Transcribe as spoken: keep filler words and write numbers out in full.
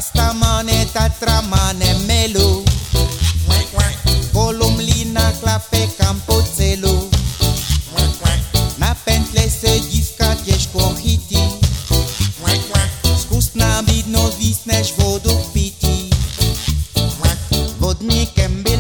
Rastamane, tatramane, melu Volumlina, clape, campozelu Na pentle se divka, tiežko hiti Skusná bidno, vysneš vodu piti Vodníkem by